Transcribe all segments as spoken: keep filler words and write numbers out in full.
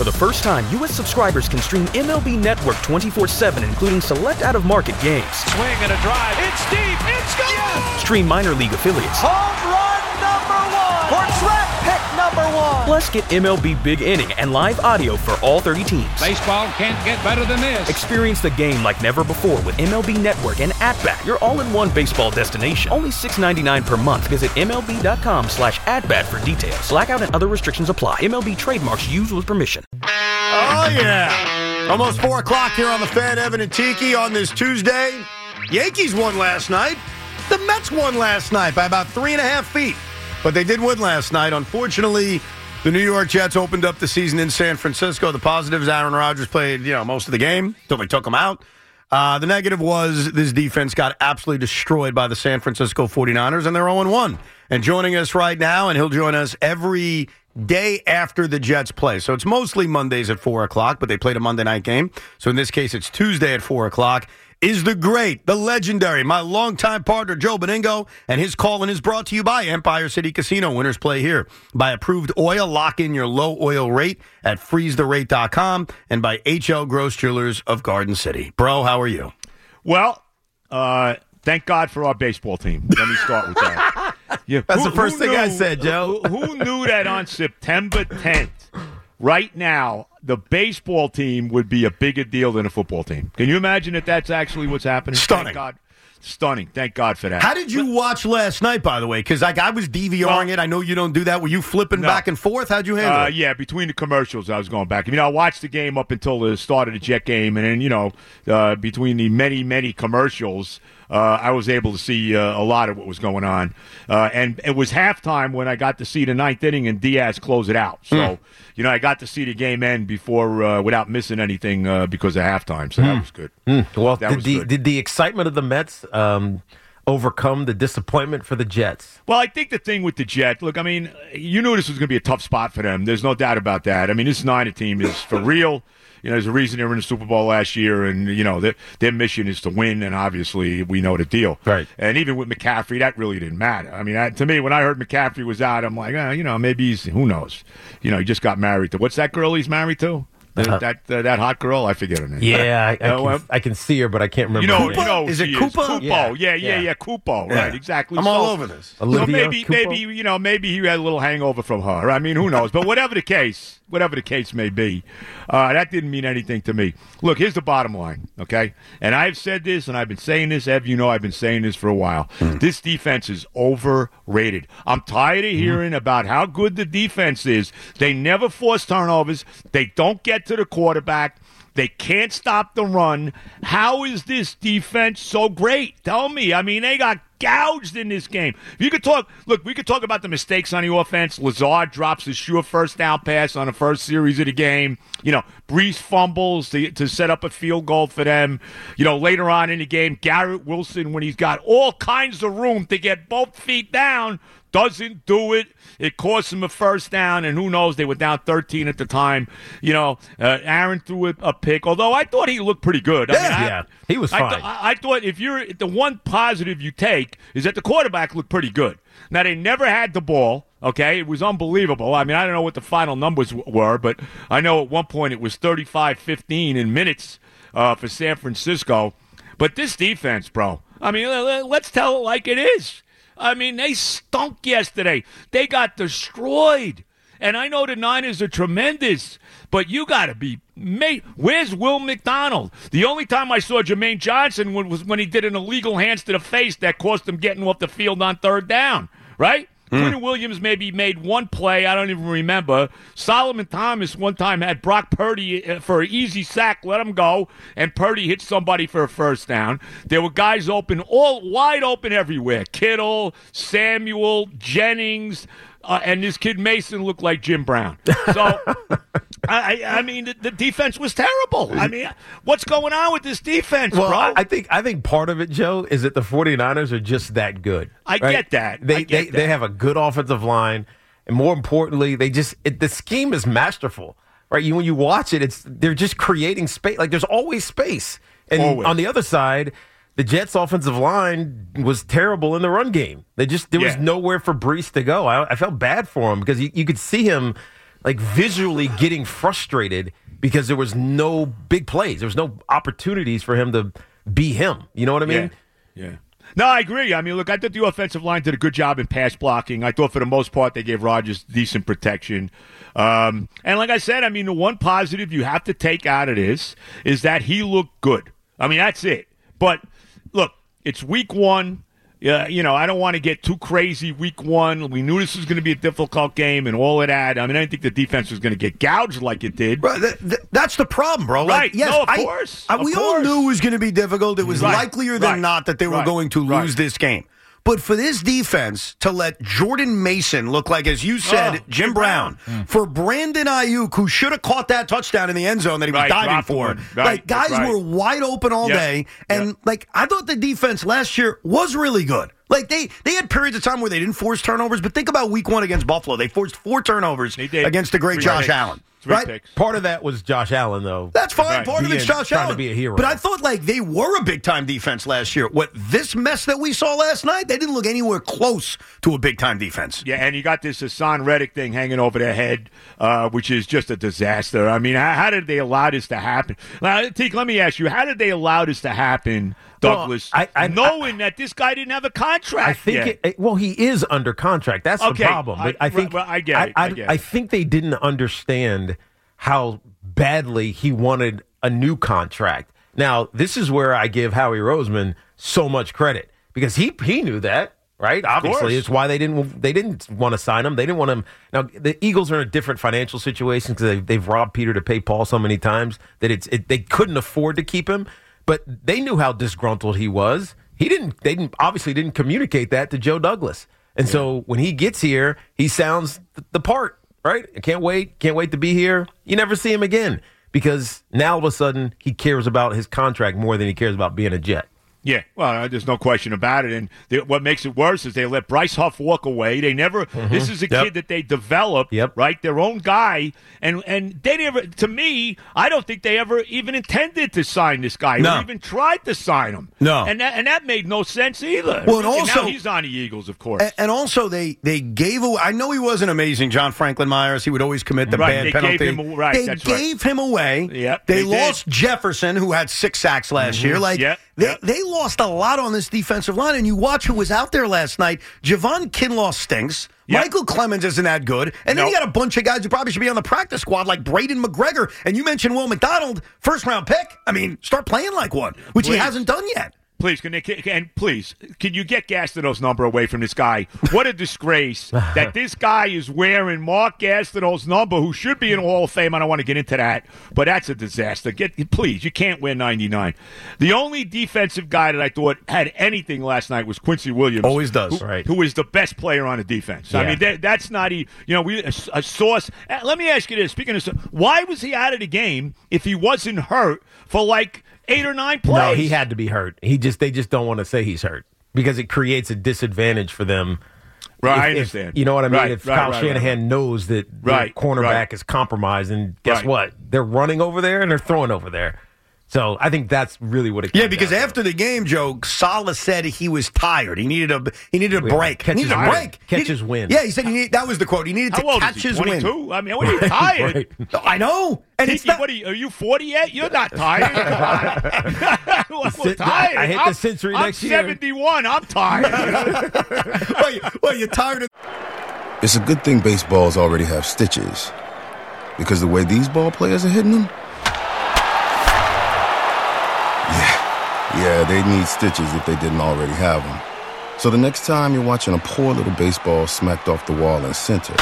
For the first time, U S subscribers can stream M L B Network twenty-four seven, including select out-of-market games. Swing and a drive. It's deep. It's gone. Yes! Stream minor league affiliates. Home run number one. For draft pick number one. Plus, get M L B Big Inning and live audio for all thirty teams. Baseball can't get better than this. Experience the game like never before with M L B Network and At-Bat, your all-in-one baseball destination. Only six dollars and ninety-nine cents per month. Visit M L B dot com slash at-bat for details. Blackout and other restrictions apply. M L B trademarks used with permission. Oh, yeah. Almost four o'clock here on the Fan. Evan and Tiki on this Tuesday. Yankees won last night. The Mets won last night by about three and a half feet. But they did win last night. Unfortunately, the New York Jets opened up the season in San Francisco. The positives, Aaron Rodgers played, you know, most of the game until they took him out. Uh, the negative was this defense got absolutely destroyed by the San Francisco forty-niners, and they're oh and one. And joining us right now, and he'll join us every day after the Jets play. So it's mostly Mondays at four o'clock, but they played a Monday night game. So in this case, it's Tuesday at four o'clock. Is the great, the legendary, my longtime partner, Joe Beningo, and his call-in is brought to you by Empire City Casino. Winners play here. By Approved Oil, lock in your low oil rate at freeze the rate dot com, and by H L Gross Jewelers of Garden City. Bro, how are you? Well, uh, thank God for our baseball team. Let me start with that. Yeah, That's who, the first thing knew, I said, Joe. Who, who knew that on September tenth, right now, the baseball team would be a bigger deal than a football team? Can you imagine that that's actually what's happening? Stunning. Thank God. Stunning. Thank God for that. How did you watch last night, by the way? Because like, I was DVRing well, it. I know you don't do that. Were you flipping no. back and forth? How'd you handle uh, it? Yeah, between the commercials, I was going back. I mean, I watched the game up until the start of the Jet game, and then, you know, uh, between the many, many commercials, Uh, I was able to see uh, a lot of what was going on. Uh, and it was halftime when I got to see the ninth inning and Diaz close it out. So, mm. you know, I got to see the game end before uh, without missing anything uh, because of halftime. So mm. that was good. Mm. Well, that did, was the, good. did the excitement of the Mets um, overcome the disappointment for the Jets? Well, I think the thing with the Jets, look, I mean, you knew this was going to be a tough spot for them. There's no doubt about that. I mean, this Niner team is for real. You know, there's a reason they were in the Super Bowl last year, and, you know, their, their mission is to win, and obviously we know the deal. Right. And even with McCaffrey, that really didn't matter. I mean, I, to me, when I heard McCaffrey was out, I'm like, eh, you know, maybe he's, who knows? You know, he just got married to, what's that girl he's married to? Uh-huh. That uh, that hot girl, I forget her name. Yeah, I, I, uh, can, well, I can see her, but I can't remember. You know, her you know, is it she Koopa? Is. Kupo, yeah, yeah, yeah, yeah, yeah Kupo, yeah. Right, exactly. I'm so, all over this. So Olivia maybe, Kupo? maybe you know, maybe he had a little hangover from her. I mean, who knows? But whatever the case, whatever the case may be, uh, that didn't mean anything to me. Look, here's the bottom line, okay? And I've said this, and I've been saying this, Ev, you know, I've been saying this for a while. Mm. This defense is overrated. I'm tired of hearing mm. about how good the defense is. They never force turnovers. They don't get to the quarterback. They can't stop the run. How is this defense so great? Tell me. I mean, they got gouged in this game. If you could talk, look, we could talk about the mistakes on the offense. Lazard drops his sure first down pass on the first series of the game. You know, Brees fumbles to, to set up a field goal for them. You know, later on in the game, Garrett Wilson, when he's got all kinds of room to get both feet down, doesn't do it. It cost him a first down, and who knows, they were down thirteen at the time. You know, uh, Aaron threw a, a pick, although I thought he looked pretty good. I Yeah, mean, I, yeah. he was I fine. Th- I, I thought if you're the one positive you take is that the quarterback looked pretty good. Now, they never had the ball, okay? It was unbelievable. I mean, I don't know what the final numbers w- were, but I know at one point it was thirty-five fifteen in minutes uh, for San Francisco. But this defense, bro, I mean, let's tell it like it is. I mean, they stunk yesterday. They got destroyed. And I know the Niners are tremendous, but you got to be mate. Where's Will McDonald? The only time I saw Jermaine Johnson was when he did an illegal hands to the face that cost him getting off the field on third down, right? Mm. Quentin Williams maybe made one play. I don't even remember. Solomon Thomas one time had Brock Purdy for an easy sack, let him go, and Purdy hit somebody for a first down. There were guys open, all wide open everywhere. Kittle, Samuel, Jennings, uh, and this kid Mason looked like Jim Brown. So, I, I mean, the, the defense was terrible. I mean, what's going on with this defense, well, bro? I, I think I think part of it, Joe, is that the forty-niners are just that good. I right? get that. They I get they, that. they have a good offensive line, and more importantly, they just it, the scheme is masterful. Right? You when you watch it, it's they're just creating space. Like there's always space. And always. On the other side, the Jets' offensive line was terrible in the run game. They just there was yeah. nowhere for Brees to go. I, I felt bad for him because you, you could see him like visually getting frustrated because there was no big plays. There was no opportunities for him to be him. You know what I mean? Yeah. yeah. No, I agree. I mean, look, I thought the offensive line did a good job in pass blocking. I thought for the most part they gave Rodgers decent protection. Um, and like I said, I mean, the one positive you have to take out of this is that he looked good. I mean, that's it. But, look, it's week one. Yeah, you know, I don't want to get too crazy week one. We knew this was going to be a difficult game and all of that. I mean, I didn't think the defense was going to get gouged like it did. Bro, th- th- that's the problem, bro. Like, right. yes, no, of I, course. I, of we course. all knew it was going to be difficult. It was right. likelier than right. not that they were right. going to right. lose this game. But for this defense to let Jordan Mason look like, as you said, oh, Jim, Jim Brown, Brown. Mm. for Brandon Ayuk, who should have caught that touchdown in the end zone that he was right, diving for. Right, like, guys right. were wide open all yep. day. And, yep. like, I thought the defense last year was really good. Like, they, they had periods of time where they didn't force turnovers, but think about week one against Buffalo. They forced four turnovers against the great Three Josh picks. Allen. Three right? picks. Part of that was Josh Allen, though. That's fine. Right. Part of it's Being- Josh trying Allen. to be a hero. But I thought like they were a big time defense last year. What this mess that we saw last night, they didn't look anywhere close to a big time defense. Yeah, and you got this Hassan Reddick thing hanging over their head, uh, which is just a disaster. I mean, how, how did they allow this to happen? Now, Teak, let me ask you, how did they allow this to happen, Douglas, well, I, I, knowing I, that this guy didn't have a contract I think, yet? it, it, well, he is under contract. That's Okay, the problem. But I- I, think well, I get it, I, I get it. I think they didn't understand how badly he wanted a new contract. Now, this is where I give Howie Roseman so much credit because he he knew that, right? Obviously, course. it's why they didn't they didn't want to sign him. They didn't want him. Now, the Eagles are in a different financial situation because they've, they've robbed Peter to pay Paul so many times that it's it, they couldn't afford to keep him. But they knew how disgruntled he was. He didn't. They didn't obviously didn't communicate that to Joe Douglas. And yeah. so when he gets here, he sounds th- the part. Right? I can't wait. Can't wait to be here. You never see him again because now all of a sudden he cares about his contract more than he cares about being a Jet. Yeah, well, there's no question about it. And they, what makes it worse is they let Bryce Huff walk away. They never. Mm-hmm. This is a yep. kid that they developed, yep. right? Their own guy, and and they never. To me, I don't think they ever even intended to sign this guy. No. Or even tried to sign him. No, and that and that made no sense either. Well, and also now he's on the Eagles, of course. And, and also they they gave away. I know he wasn't amazing, John Franklin Myers. He would always commit the right, bad they penalty. Gave him, right, they that's gave right. him away. Yep, they, they lost did. Jefferson, who had six sacks last mm-hmm. year. Like yep, they yep. they lost a lot on this defensive line. And you watch who was out there last night. Javon Kinlaw stinks. Yep. Michael Clemens isn't that good. And then nope. you got a bunch of guys who probably should be on the practice squad, like Braden McGregor. And you mentioned Will McDonald, first round pick. I mean, start playing like one, which Please. he hasn't done yet. Please, can they, and please, can you get Gastineau's number away from this guy? What a disgrace that this guy is wearing Mark Gastineau's number, who should be in the Hall of Fame. I don't want to get into that, but that's a disaster. Get please, you can't wear ninety-nine. The only defensive guy that I thought had anything last night was Quincy Williams. Always does, who, right? Who is the best player on the defense? Yeah. I mean, that, that's not a, you know, we a, a source. Uh, let me ask you this: speaking of, why was he out of the game if he wasn't hurt for like eight or nine plays? No, he had to be hurt. He just they just don't want to say he's hurt because it creates a disadvantage for them. Right, if, I understand. If, you know what I mean? Right, if right, Kyle right, Shanahan right. knows that Right, the cornerback right. is compromised, and guess Right. what? They're running over there and they're throwing over there. So I think that's really what it. Yeah, comes because down to. after the game, Joe, Saleh said he was tired. He needed a he needed a Yeah, break. catch he needed his a win. break. Catch He- his win. Yeah, he said he need, that was the quote. He needed How to old catch is he? his twenty-two? win. I mean, what are you tired? Right. I know, and it's Tiki, not. what are, you, are you forty yet? You're not tired. Well, Cin- tired. I hit the I'm- century I'm next year. seventy-one. I'm tired. well, you, well, you're tired of. It's a good thing baseballs already have stitches, because the way these ball players are hitting them, yeah, yeah, they need stitches if they didn't already have them. So the next time you're watching a poor little baseball smacked off the wall in center,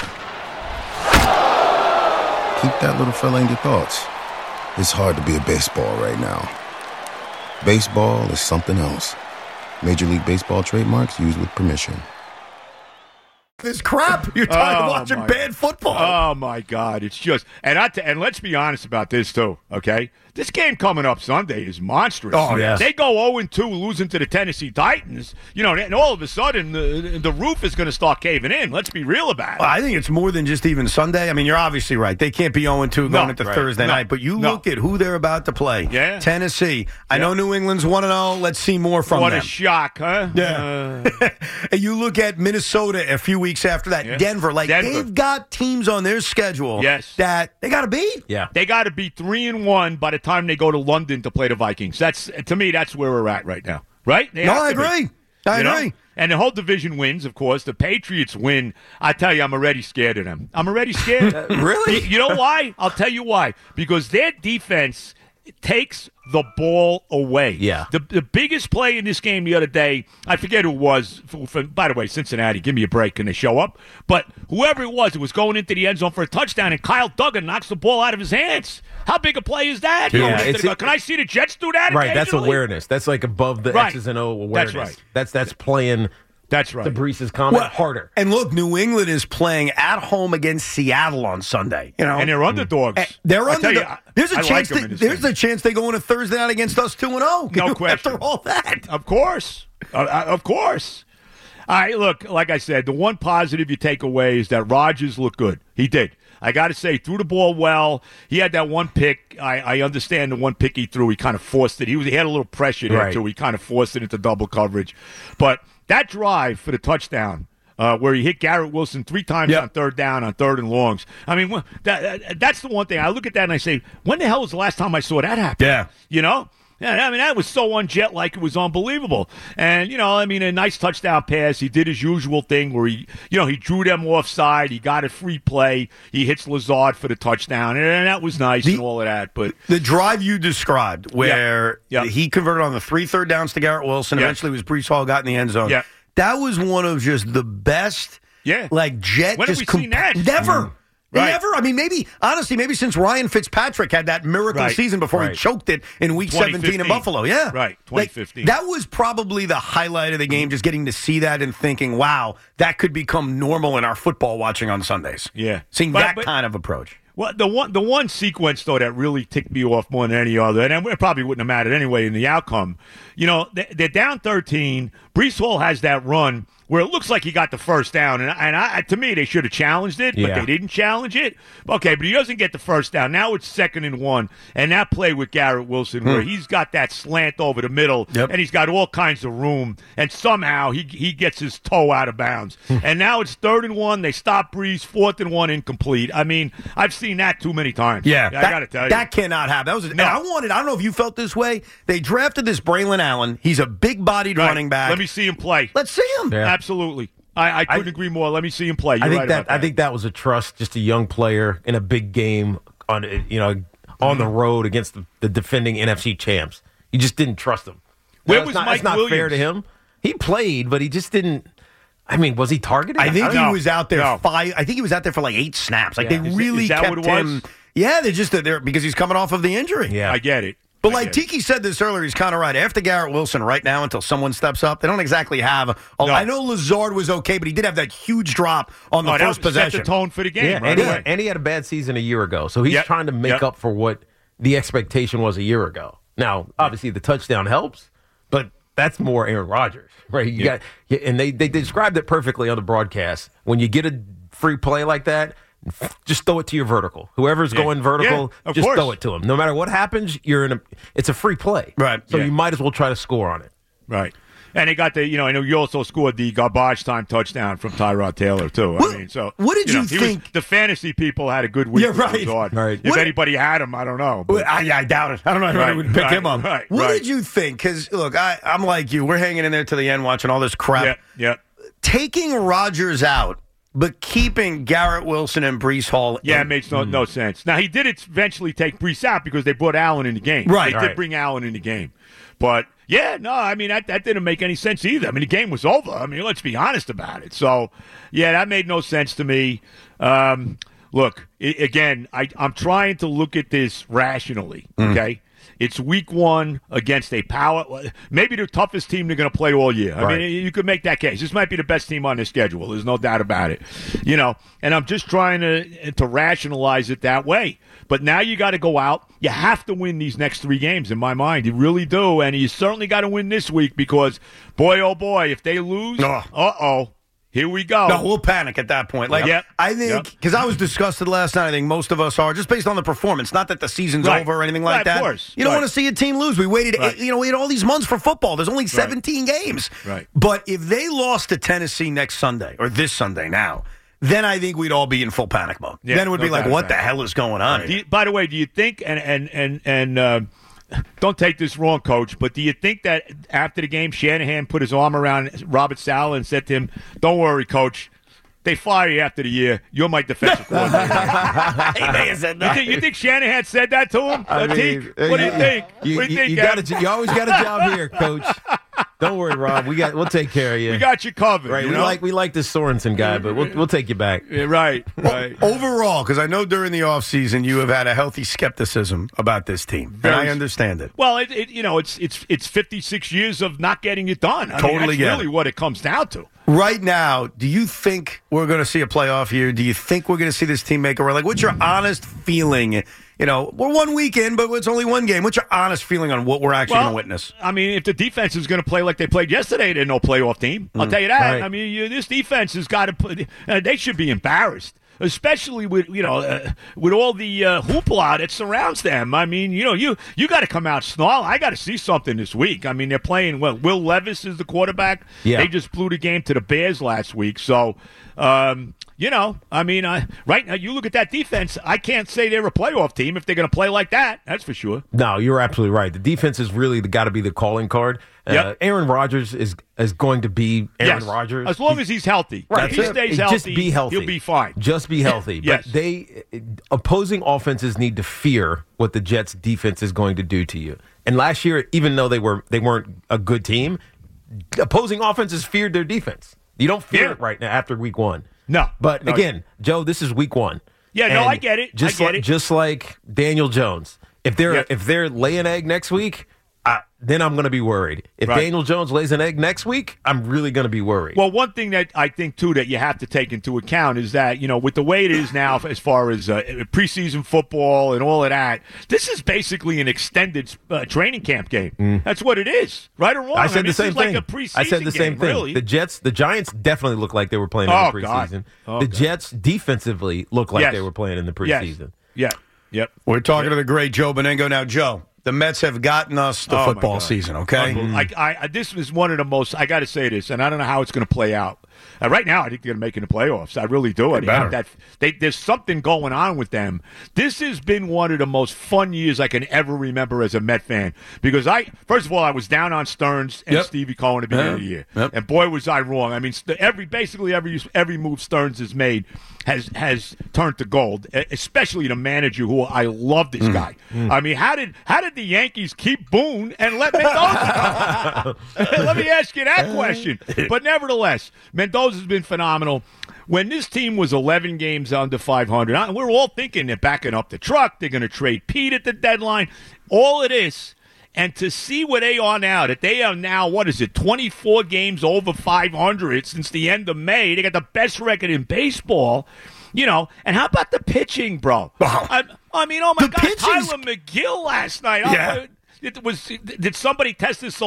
keep that little fella in your thoughts. It's hard to be a baseball right now. Baseball is something else. Major League Baseball trademarks used with permission. This crap. You're tired Oh, of watching my- bad football. Oh my God! It's just and I t- and let's be honest about this too. Okay, This game coming up Sunday is monstrous. Oh, yeah. They go oh and two, losing to the Tennessee Titans. You know, and all of a sudden, the, the roof is going to start caving in. Let's be real about it. Well, I think it's more than just even Sunday. I mean, you're obviously right. They can't be oh and two going No, into right. Thursday No. night. But you No. look at who they're about to play. Yeah. Tennessee. I know New England's one and oh. Let's see more from what them. a shock, huh? Yeah. Uh, And you look at Minnesota a few weeks after that. Yeah. Denver. Like, Denver. they've got teams on their schedule Yes. that they got to beat. Yeah. They got to be three and one by the time they go to London to play the Vikings. That's to me. That's where we're at right now. Right? They No, have I to be. agree. I You know? agree. And the whole division wins, of course. The Patriots win. I tell you, I'm already scared of them. I'm already scared. Really? You, you know why? I'll tell you why. Because their defense takes the ball away. Yeah. The the biggest play in this game the other day, I forget who it was. For, for, by the way, Cincinnati, give me a break. Can they show up? But whoever it was, it was going into the end zone for a touchdown, and Kyle Duggan knocks the ball out of his hands. How big a play is that? Yeah, Going into it's- the- can I see the Jets do that? Right, that's occasionally? awareness. That's like above the Right. X's and O That's awareness. right. That's that's playing That's right. the Brees's comment Well, harder. And look, New England is playing at home against Seattle on Sunday. You know, And they're underdogs. Eh, They're I under. tell you, The, I- there's a I chance. like 'em they, in this there's game. a chance they go into Thursday night against us two and zero. No question. After all that, Of course. Uh, uh, of course. All right, look, like I said, the one positive you take away is that Rodgers looked good. He did. I got to say, threw the ball well. He had that one pick. I, I understand the one pick he threw. He kind of forced it. He was he had a little pressure there, Right. too. He kind of forced it into double coverage. But that drive for the touchdown, uh, where he hit Garrett Wilson three times Yep. on third down, on third and longs. I mean, wh- that, that that's the one thing. I look at that and I say, when the hell was the last time I saw that happen? Yeah. You know? Yeah, I mean, that was so unjet like it was unbelievable. And, you know, I mean, a nice touchdown pass. He did his usual thing where he, you know, he drew them offside. He got a free play. He hits Lazard for the touchdown. And that was nice The- and all of that. But the drive you described, where Yeah. Yeah. he converted on the three third downs to Garrett Wilson, Yeah. eventually was Brees Hall got in the end zone. Yeah. That was one of just the best. Yeah. like jet. When have just we seen that? Never. Mm. Right. Never. I mean, maybe, honestly, maybe since Ryan Fitzpatrick had that miracle Right. season before he Right. choked it in week seventeen in Buffalo. Yeah. Right, Like, twenty fifteen. that was probably the highlight of the game, just getting to see that and thinking, wow, that could become normal in our football watching on Sundays. Yeah. Seeing But- that but- kind of approach. Well, the one the one sequence though that really ticked me off more than any other, and it probably wouldn't have mattered anyway in the outcome. You know, they- they're down thirteen. Brees Hall has that run where it looks like he got the first down, and, and I, to me they should have challenged it, but Yeah. they didn't challenge it. Okay, but he doesn't get the first down. Now it's second and one, and that play with Garrett Wilson where he's got that slant over the middle, Yep. and he's got all kinds of room, and somehow he he gets his toe out of bounds. And now it's third and one. They stop Brees. Fourth and one, incomplete. I mean, I've seen that too many times. Yeah, I that, got to tell you. that cannot happen. That was. No. And I wanted. I don't know if you felt this way. They drafted this Braylon Allen. He's a big-bodied Right. running back. Let me see him play. Let's see him. Yeah. Absolutely. I, I couldn't I- agree more. Let me see him play. You're I think right that, about that. I think that was a trust, just a young player in a big game on you know on the road against the, the defending N F C champs. You just didn't trust him. Where That's was not, Mike that's not fair Williams? to him. He played, but he just didn't. I mean, was he targeted? I think don't he know. was out there No. five. I think he was out there for like eight snaps. Like Yeah. they Is- really is that kept what it was? him. Yeah, they just they're because he's coming off of the injury. Yeah. I get it. But I like get it. Tiki said this earlier, he's kind of right. After Garrett Wilson, right now, until someone steps up, they don't exactly have. A, No. I know Lazard was okay, but he did have that huge drop on the Oh, that first set possession. the tone for the game Yeah, right and, he, away. and he had a bad season a year ago, so he's Yep. trying to make Yep. up for what the expectation was a year ago. Now, obviously, the touchdown helps, but that's more Aaron Rodgers, right? You Yeah. got, yeah, and they they described it perfectly on the broadcast. When you get a free play like that, just throw it to your vertical. Whoever's Yeah. going vertical, Yeah, of just course. throw it to him. No matter what happens, you're in a. It's a free play, Right. So Yeah. you might as well try to score on it. Right. And they got the, you know, I know you also scored the garbage time touchdown from Tyrod Taylor, too. What- I mean, so. what did you know, he was- think- the fantasy people had a good week. Yeah, with right. Lazard. Right. If What- anybody had him, I don't know. but- Well, I, I doubt it. I don't know if Right, anyone would pick right, him up. right, what right. did you think? Because look, I, I'm like you. We're hanging in there to the end, watching all this crap. yeah, yeah. Taking Rodgers out, but keeping Garrett Wilson and Brees Hall. Yeah, it in. makes no, no sense. Now, he did eventually take Brees out because they brought Allen in the game. Right. They Right. did bring Allen in the game. But, yeah, no, I mean, that, that didn't make any sense either. I mean, the game was over. I mean, let's be honest about it. So, yeah, that made no sense to me. Um, look, I, again, I, I'm trying to look at this rationally, okay? Mm. It's week one against a power, maybe the toughest team they're going to play all year. I right. mean, you could make that case. This might be the best team on their schedule. There's no doubt about it. You know, and I'm just trying to to rationalize it that way. But now you got to go out. You have to win these next three games, in my mind. You really do. And you certainly got to win this week because, boy, oh, boy, if they lose, oh. uh-oh. Here we go. No, we'll panic at that point. Like, yep. I think, because yep. I was disgusted last night, I think most of us are, just based on the performance. Not that the season's right. over or anything like right, that. Of course. You don't right. want to see a team lose. We waited, right. you know, we had all these months for football. There's only seventeen right. games. Right. But if they lost to Tennessee next Sunday, or this Sunday now, then I think we'd all be in full panic mode. Yeah, then it would no be like, what the hell is going on? Right. You, by the way, do you think, and, and, and, and, uh, don't take this wrong, Coach, but do you think that after the game, Shanahan put his arm around Robert Saleh and said to him, don't worry, Coach, they fire you after the year. You're my defensive coordinator. He may have said that. You think, you think Shanahan said that to him? I mean, what do you think? You, what do you, you, think, you, got a, you always got a job here, Coach. Don't worry, Rob. We got. We'll take care of you. We got you covered. Right. You we know? like we like this Sorensen guy, but we'll we'll take you back. Yeah, right. Right. O- overall, because I know during the offseason you have had a healthy skepticism about this team, Very, and I understand it. Well, it, it you know it's it's it's fifty-six years of not getting it done. I totally mean, that's get really it. what it comes down to. Right now, do you think we're going to see a playoff here? Do you think we're going to see this team make a run? Like, what's your honest feeling? You know, we're one weekend, but it's only one game. What's your honest feeling on what we're actually well, going to witness? I mean, if the defense is going to play like they played yesterday, they're no playoff team. I'll mm, tell you that. Right. I mean, you, this defense has got to put. Uh, they should be embarrassed. Especially with you know uh, with all the uh, hoopla that surrounds them. I mean, you know, you you got to come out snarl. I got to see something this week. I mean, they're playing well. Will Levis is the quarterback. Yeah. They just blew the game to the Bears last week. So, um, you know, I mean, uh, right now you look at that defense. I can't say they're a playoff team if they're going to play like that. That's for sure. No, you're absolutely right. The defense is really got to be the calling card. Uh, yep. Aaron Rodgers is is going to be Aaron yes. Rodgers as long as he's healthy. Right. If he stays Just healthy, be healthy. he'll be fine. Just be healthy. Yes. But they opposing offenses need to fear what the Jets defense is going to do to you. And last year, even though they were they weren't a good team, opposing offenses feared their defense. You don't fear yeah. it right now after week one. No. But no. again, Joe, this is week one. Yeah, and no, I get it. Just I get like it. just like Daniel Jones. If they're yep. if they're laying egg next week, uh, then I'm going to be worried. If right. Daniel Jones lays an egg next week, I'm really going to be worried. Well, one thing that I think, too, that you have to take into account is that, you know, with the way it is now as far as uh, preseason football and all of that, this is basically an extended uh, training camp game. Mm. That's what it is, right or wrong. I said I mean, the same this is thing. Like a preseason I said the same game, thing. Really. The Jets, the Giants definitely look like they were playing oh, in the preseason. Oh, the God. Jets defensively look like yes. they were playing in the preseason. Yes. Yeah. Yep. We're talking to the great Joe Benengo now. Joe, the Mets have gotten us the oh football season, okay? Mm-hmm. I, I, this is one of the most, I got to say this, and I don't know how it's going to play out. Uh, right now, I think they're going to make it in the playoffs. I really do. I think that they, there's something going on with them. This has been one of the most fun years I can ever remember as a Met fan. Because I, first of all, I was down on Stearns and yep. Stevie Cohen at the beginning yep. of the year, yep. and boy was I wrong. I mean, every basically every every move Stearns has made has has turned to gold. Especially the manager, who I love this mm. guy. Mm. I mean, how did how did the Yankees keep Boone and let Mendoza go? Let me ask you that question. But nevertheless, Mendoza's been phenomenal. When this team was eleven games under five hundred, we're all thinking they're backing up the truck. They're going to trade Pete at the deadline. All of this. And to see where they are now, that they are now, what is it, twenty-four games over five hundred since the end of May. They got the best record in baseball. You know, and how about the pitching, bro? Wow. I, I mean, oh, my the God, pitching's... Tyler McGill last night. Yeah. Oh, It was. Did somebody test his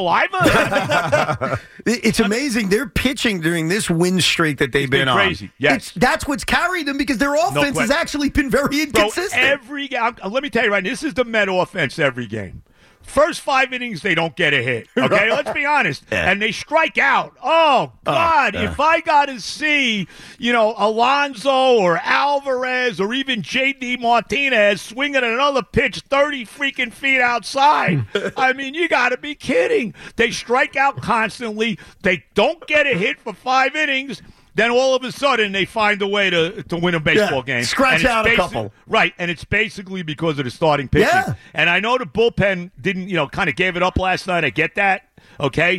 saliva? It's amazing. They're pitching during this win streak that they've it's been, been on. Crazy. Yes, it's, that's what's carried them because their offense no has actually been very inconsistent. Bro, every game. Let me tell you right now, this is the Met offense every game. First five innings, they don't get a hit. Okay, let's be honest. Yeah. And they strike out. Oh, God. Uh, uh. If I got to see, you know, Alonso or Alvarez or even J D Martinez swinging another pitch thirty freaking feet outside, I mean, you got to be kidding. They strike out constantly. They don't get a hit for five innings. Then all of a sudden they find a way to, to win a baseball yeah, game. Scratch out a couple. Right, and it's basically because of the starting pitching. Yeah. And I know the bullpen didn't, you know, kind of gave it up last night. I get that, okay?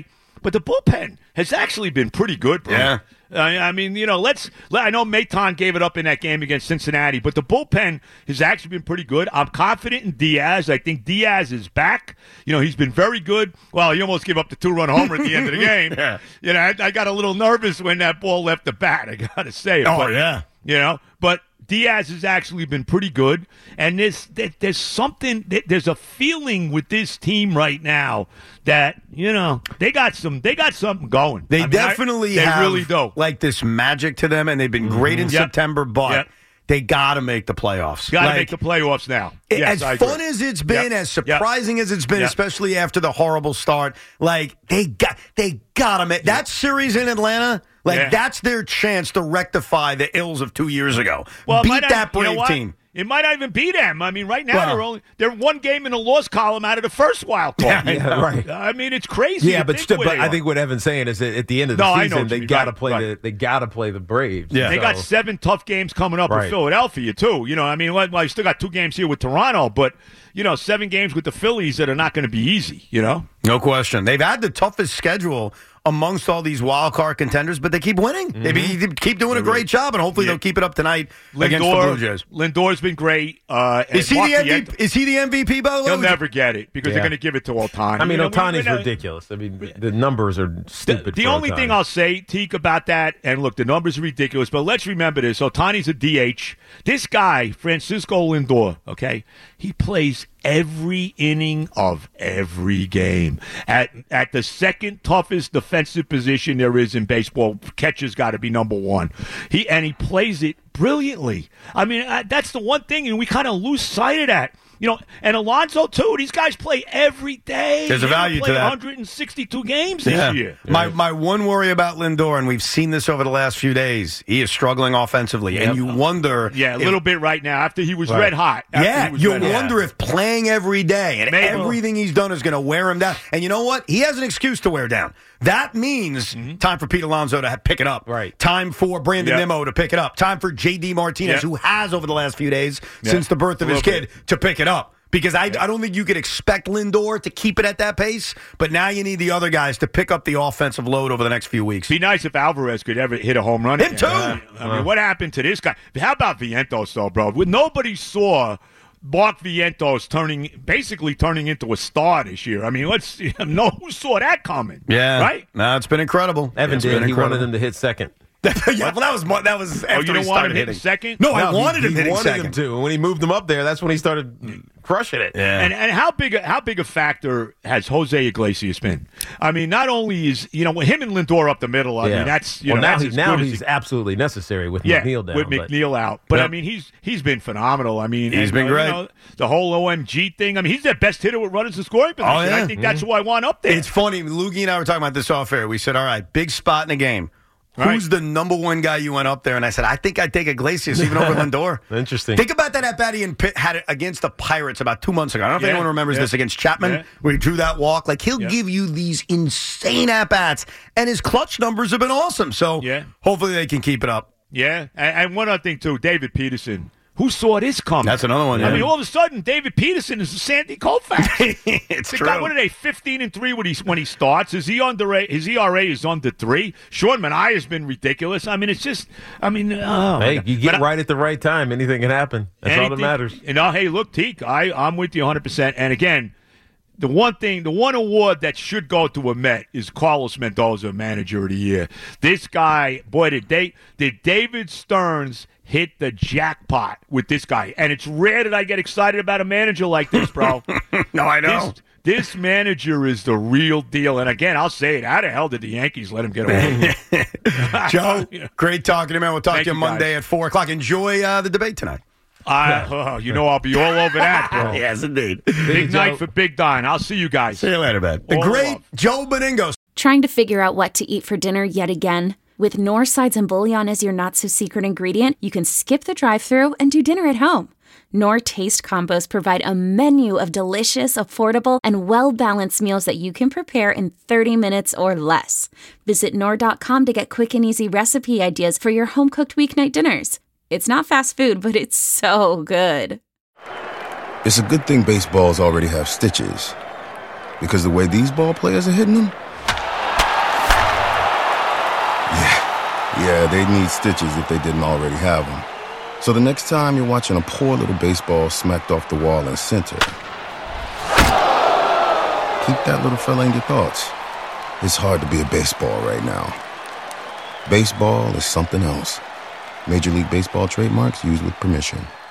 but the bullpen has actually been pretty good, bro. Yeah. I I mean, you know, let's. I know Maton gave it up in that game against Cincinnati, but the bullpen has actually been pretty good. I'm confident in Diaz. I think Diaz is back. You know, he's been very good. Well, he almost gave up the two-run homer at the end of the game. Yeah. You know, I, I got a little nervous when that ball left the bat. I got to say it. Oh, but, yeah. You know, but Diaz has actually been pretty good, and there's there's something, there's a feeling with this team right now that, you know, they got some they got something going. They I mean, definitely I, they have really do. like this magic to them, and they've been great in Yep. September, but Yep. they got to make the playoffs. Got to Like, make the playoffs now. It- Yes, I as agree. fun as it's been, Yep. as surprising as it's been, Yep. especially after the horrible start, like they got they gotta make that series in Atlanta. Like Yeah. that's their chance to rectify the ills of two years ago. Well, it Beat might not- that you know Brave what? team. It might not even be them. I mean, right now Well- they're only they're one game in the loss column out of the first wild card. Yeah, I know. Right. I mean, it's crazy. Yeah, to but think still, where but they I are. think what Evan's saying is that at the end of the No, I know season, what they you mean. got to Right, play right. the they got to play the Braves. Yeah. They got So- seven tough games coming up Right. with Philadelphia, too. You know, I mean, well, you still got two games here with Toronto, but, you know, seven games with the Phillies that are not going to be easy, you know? No question. They've had the toughest schedule amongst all these wild card contenders, but they keep winning. They be, they keep doing a great job, and hopefully Yeah. they'll keep it up tonight against the Blue Jays. Lindor's been great. Uh, Is he and the Mark M V P? Vientos- Is he the M V P? By the way, He'll never get it because Yeah. they're going to give it to Ohtani. I mean, You know, we- Ohtani's we know- ridiculous. I mean, the numbers are The, stupid. the for only Ohtani. thing I'll say, Teak, about that, and look, the numbers are ridiculous, but let's remember this. Ohtani's a D H. This guy, Francisco Lindor, okay, he plays every inning of every game. At at the second toughest defensive position there is in baseball, catcher's got to be number one. He And he plays it brilliantly. I mean, uh, that's the one thing, and we kind of lose sight of that. You know, and Alonso, too. These guys play every day. There's a They value to play that. one hundred sixty-two games this Yeah. year. My my one worry about Lindor, and we've seen this over the last few days, he is struggling offensively, and you wonder, Yeah, a if- little bit right now after he was Right. red hot. After Yeah, he was you red hot. wonder if playing every day and Maybe. everything he's done is going to wear him down. And you know what? He has an excuse to wear down. That means time for Pete Alonso to ha- pick it up. Right. Time for Brandon Yep. Nimmo to pick it up. Time for J D Martinez, Yep. who has over the last few days Yeah. since the birth of A his little kid, to pick it up. Because I, I don't think you could expect Lindor to keep it at that pace, but now you need the other guys to pick up the offensive load over the next few weeks. Be nice if Alvarez could ever hit a home run. Him again. too. I mean, I mean, what happened to this guy? How about Vientos, though, bro? Nobody saw Mark Vientos turning, basically turning into a star this year. I mean, let's no, who saw that coming? Yeah. right. No, it's been incredible. Evan It's did. been He incredible. wanted him to hit second. yeah, well, that was mo- that was after Oh, you he don't want started him hitting hitting second? No, I No, he- wanted him he hitting wanted second. him to. And when he moved him up there, that's when he started crushing it. Yeah. And and how big a, how big a factor has Jose Iglesias been? I mean, not only is you know with him and Lindor up the middle. I Yeah. mean, that's you well, know now, that's he, as now good as he's he- absolutely necessary with yeah, McNeil down. with but- McNeil out. But Yep. I mean, he's he's been phenomenal. I mean, He's and, been uh, you great. know, the whole O M G thing. I mean, he's their best hitter with runners in scoring position. Oh, yeah. I think that's who I want up there. It's funny. Loogie and I were talking about this off air. We said, all right, big spot in the game. Right. Who's the number one guy you went up there? And I said, I think I'd take Iglesias even over Lindor. Interesting. Think about that at bat he and Pitt had it against the Pirates about two months ago. I don't know if Yeah, anyone remembers yeah. this against Chapman, Yeah. where he drew that walk. Like, he'll Yeah. give you these insane at bats, and his clutch numbers have been awesome. So Yeah. hopefully they can keep it up. yeah, and, and one other thing too, David Peterson. Who saw this coming? That's another one, I yeah. mean, all of a sudden, David Peterson is a Sandy Koufax. It's The true. guy, what are they? Fifteen and three when he when he starts. His E under his E R A is under three. Sean Manaea has been ridiculous. I mean, it's just. I mean, oh my Hey, God. you get But I- right at the right time. Anything can happen. That's all that anything- matters. You know, hey, look, Teak, I I'm with you one hundred percent. And again, the one thing, the one award that should go to a Met is Carlos Mendoza, Manager of the Year. This guy, boy, did they did David Stearns hit the jackpot with this guy? And it's rare that I get excited about a manager like this, bro. No, I know. This, this manager is the real deal. And again, I'll say it. How the hell did the Yankees let him get away? Joe, great talking to you, man. We'll talk Thank to you you, Monday guys. at four o'clock. Enjoy uh, the debate tonight. I, oh, you know, I'll be all over that, bro. Yes, indeed. Big Joe. Oh. night for Big Don. I'll see you guys. See you later, man. The All the great love. Joe Beningo. Trying to figure out what to eat for dinner yet again? With Knorr sides and bouillon as your not-so-secret ingredient, you can skip the drive-thru and do dinner at home. Knorr Taste Combos provide a menu of delicious, affordable, and well-balanced meals that you can prepare in thirty minutes or less. Visit Knorr dot com to get quick and easy recipe ideas for your home-cooked weeknight dinners. It's not fast food, but it's so good. It's a good thing baseballs already have stitches. Because the way these ball players are hitting them, Yeah, they'd need stitches if they didn't already have them. So the next time you're watching a poor little baseball smacked off the wall in center, keep that little fella in your thoughts. It's hard to be a baseball right now. Baseball is something else. Major League Baseball trademarks used with permission.